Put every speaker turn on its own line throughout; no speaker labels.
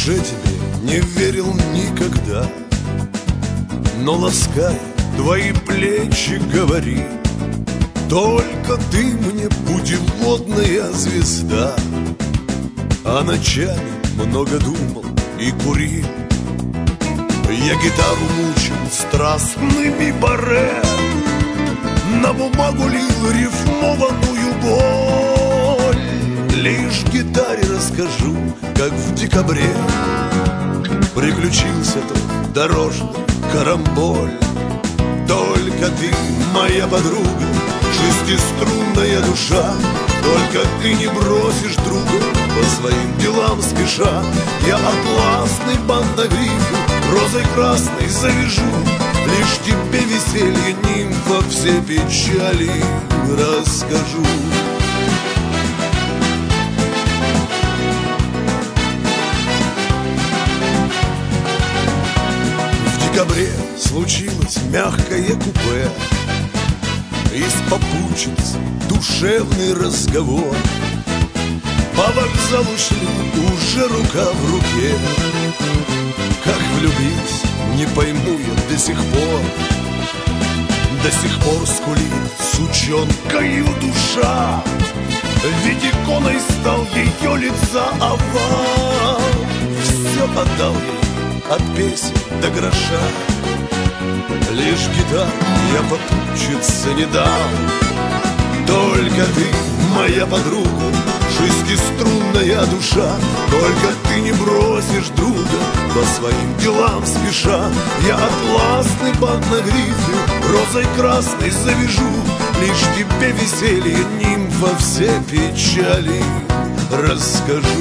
душе тебе не верил никогда, но лаская твои плечи говори: только ты мне путеводная звезда. А ночами много думал и курил, я гитару мучил страстными баре, на бумагу лил рифмованную боль. Лишь гитаре расскажу, как в декабре приключился тот дорожный карамболь. Только ты, моя подруга, шестиструнная душа, только ты не бросишь друга по своим делам спеша. Я атласный бант на грифе розой красной завяжу, лишь тебе веселье, нимфа, все печали расскажу. В декабре случилось мягкое купе, из попутчиц душевный разговор. По вокзалу шли уже рука в руке. Как влюбился, не пойму я до сих пор. До сих пор скулит сучонкою душа, ведь иконой стал ее лица овал. Все отдал ей от песен до гроша, лишь гитару я попутчице не дал. Только ты, моя подруга, шестиструнная душа, только ты не бросишь друга по своим делам спеша. Я атласный бант на грифе розой красной завяжу, лишь тебе веселье, нимфа, все печали расскажу.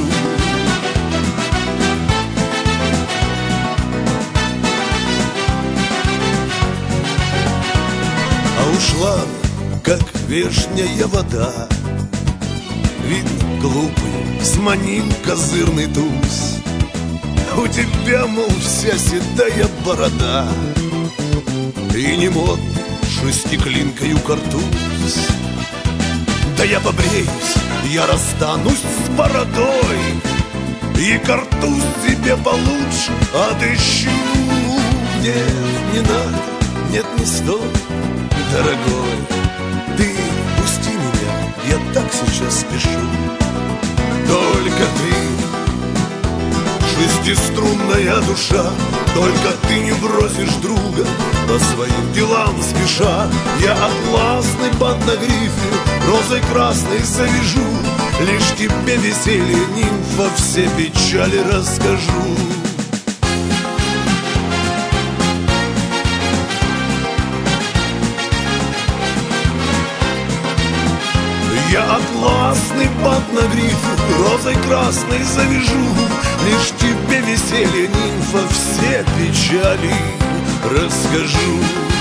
Ушла, как вешняя вода, видно, глупый сманил козырный туз. У тебя, мол, вся седая борода, и не модно шестиклинкою картуз. Да я побреюсь, я расстанусь с бородой, и картуз тебе получше отыщу. Нет, не надо, нет, не стоит, дорогой, ты пусти меня, я так сейчас спешу. Только ты, шестиструнная душа, только ты не бросишь друга по своим делам спеша. Я атласный бант на грифе розой красной завяжу, лишь тебе веселье, нимфа, все печали расскажу. Я атласный бант на грифе розой красной завяжу, лишь тебе веселье, нимфа, все печали расскажу.